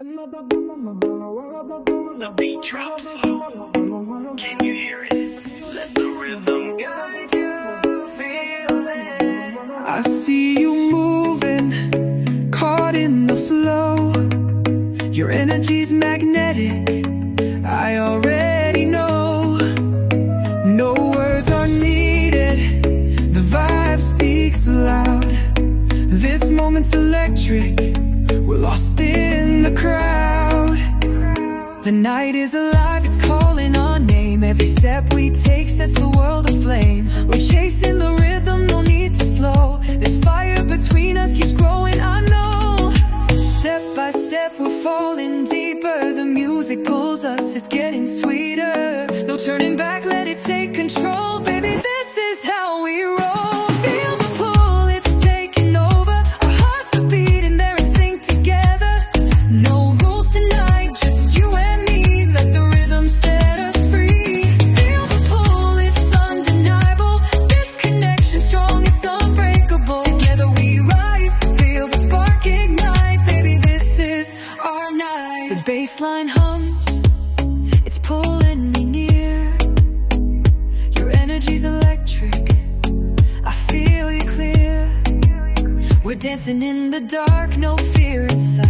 The beat drops low. Can you hear it? Let the rhythm guide you. Feel it. I see you moving, caught in the flow. Your energy's magnetic, I already know. No words are needed, the vibe speaks loud. This moment's electric, we're lost in the crowd. The night is alive, it's calling our name. Every step we take sets the world aflame. We're chasing the rhythm, no need to slow. This fire between us keeps growing, I know. Step by step we're falling deeper. The music pulls us, it's getting sweeter. No turning back, let it take control. Baby, this is how we roll. Feel the pull, it's taking over. Our hearts are beating there in sync together. No rules tonight, just you and me. Let the rhythm set us free. Feel the pull, it's undeniable. This connection strong, it's unbreakable. Together we rise, feel the spark ignite. Baby, this is our night. The bassline hums, it's pulling me near. Your energy's electric, I feel you clear. We're dancing in the dark, no fear inside.